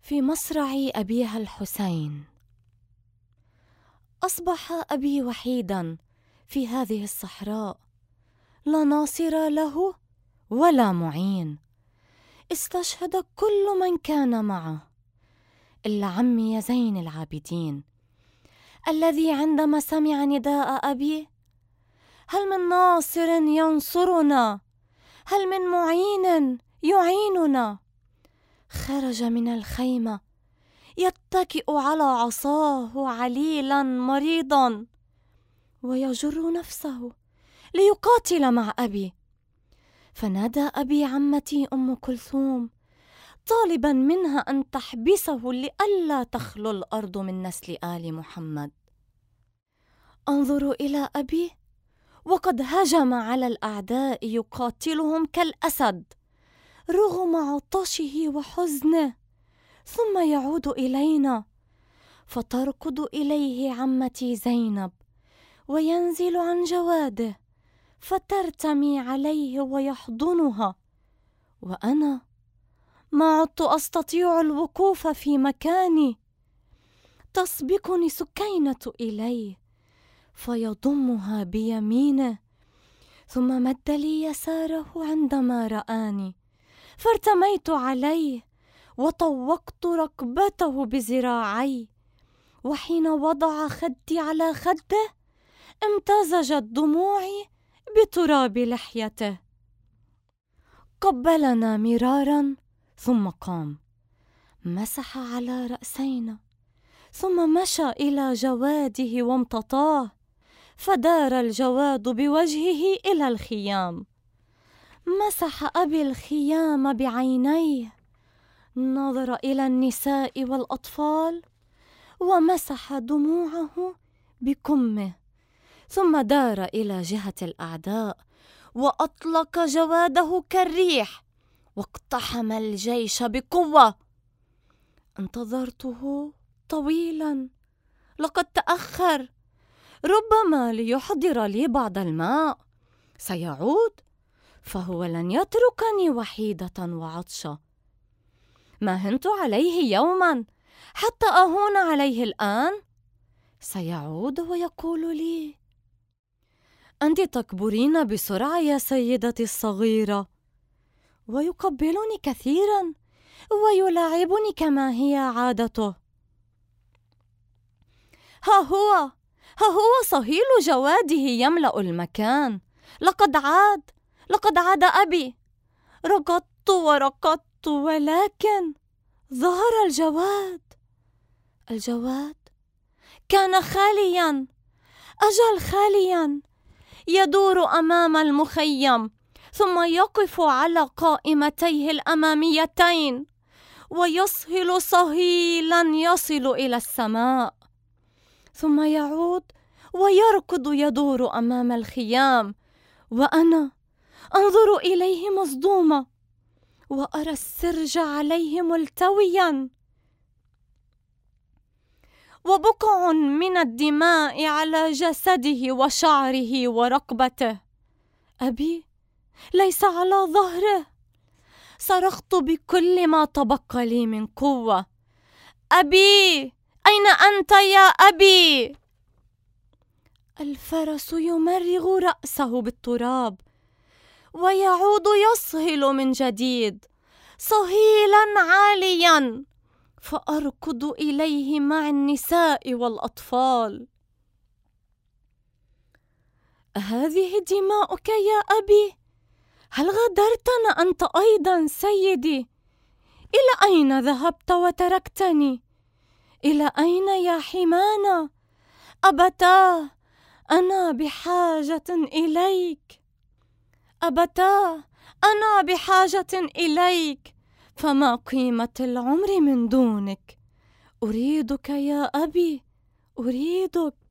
في مصرع أبيها الحسين. أصبح أبي وحيدا في هذه الصحراء، لا ناصر له ولا معين. استشهد كل من كان معه إلا عمي زين العابدين، الذي عندما سمع نداء أبي: هل من ناصر ينصرنا؟ هل من معين يعيننا؟ خرج من الخيمة يتكئ على عصاه عليلا مريضا، ويجر نفسه ليقاتل مع أبي. فنادى أبي عمتي أم كلثوم طالبا منها أن تحبسه لئلا تخلو الأرض من نسل آل محمد. أنظر إلى أبي وقد هجم على الأعداء يقاتلهم كالأسد رغم عطشه وحزنه، ثم يعود إلينا فتركض إليه عمتي زينب وينزل عن جواده فترتمي عليه ويحضنها، وأنا ما عدت أستطيع الوقوف في مكاني. تسبقني سكينة إليه فيضمها بيمينه، ثم مد لي يساره عندما رآني، فارتميت عليه وطوقت ركبته بذراعي، وحين وضع خدي على خده امتزجت دموعي بتراب لحيته. قبلنا مرارا ثم قام، مسح على رأسينا، ثم مشى إلى جواده وامتطاه، فدار الجواد بوجهه إلى الخيام. مسح أبي الخيام بعينيه، نظر إلى النساء والأطفال ومسح دموعه بكمه، ثم دار إلى جهة الأعداء وأطلق جواده كالريح واقتحم الجيش بقوة. انتظرته طويلا، لقد تأخر، ربما ليحضر لي بعض الماء. سيعود، فهو لن يتركني وحيدة وعطشة. ما هنت عليه يوما حتى أهون عليه الآن. سيعود ويقول لي: أنت تكبرين بسرعة يا سيدتي الصغيرة، ويقبلني كثيرا ويلاعبني كما هي عادته. ها هو صهيل جواده يملأ المكان. لقد عاد أبي. ركضت وركضت، ولكن ظهر الجواد كان خاليا، أجل خاليا، يدور أمام المخيم ثم يقف على قائمتيه الأماميتين ويصهل صهيلا يصل إلى السماء، ثم يعود ويركض يدور أمام الخيام، وأنا أنظر إليه مصدومة وأرى السرج عليه ملتويا وبقع من الدماء على جسده وشعره ورقبته. أبي ليس على ظهره. صرخت بكل ما تبقى لي من قوة: أبي، أين أنت يا أبي؟ الفرس يمرغ رأسه بالتراب ويعود يصهل من جديد صهيلا عاليا، فأركض إليه مع النساء والأطفال. هذه دماؤك يا أبي؟ هل غادرتنا أنت أيضا سيدي؟ إلى أين ذهبت وتركتني؟ إلى أين يا حمانا؟ أبتاه، أنا بحاجة إليك. أبتاه، أنا بحاجة إليك، فما قيمة العمر من دونك؟ أريدك يا أبي، أريدك.